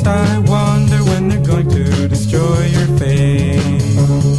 I wonder when they're going to destroy your face.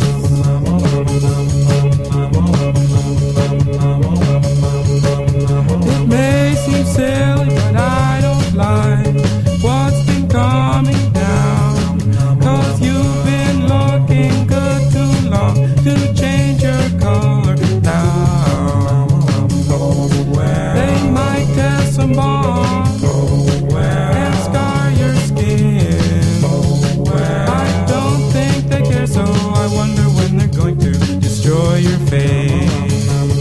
It may seem silly, but I don't like what's been coming down. 'Cause you've been looking good too long to change your color now. They might test some bombs and scar your skin. I don't think they care, so I wonder when they're going to destroy your face.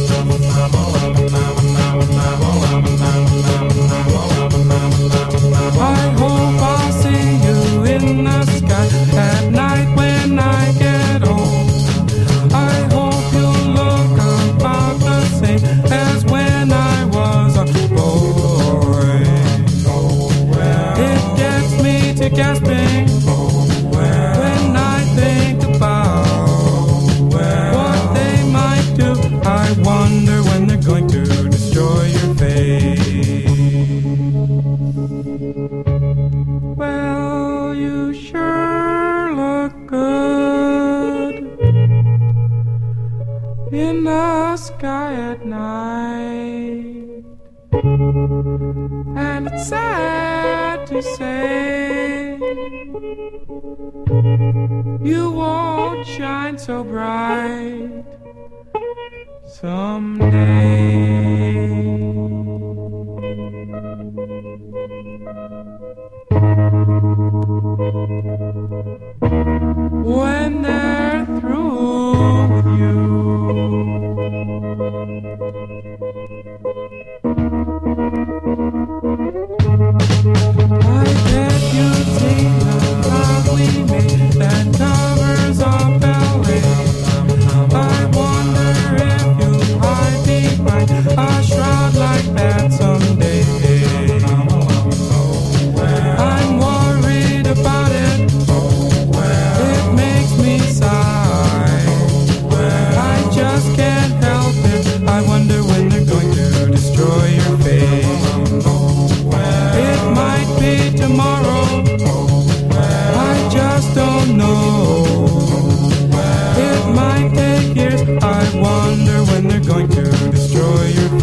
I hope I'll see you in the sky at night when I get old. I hope you'll look about the same as when I was a boy. It gets me to gasping when I think about what they might do. I wonder when they're going to destroy your face. Well, you sure look good in the sky at night. And it's sad to say you won't shine so bright someday. When they're through with you, I bet you've seen the love we made that covers up LA. I wonder if you'll hide behind a shroud like that someday. I'm worried about it. It makes me sigh. I just can't help it. I wonder when they're going to destroy your face. It might be tomorrow. I just don't know. It might take years. I wonder when they're going to destroy your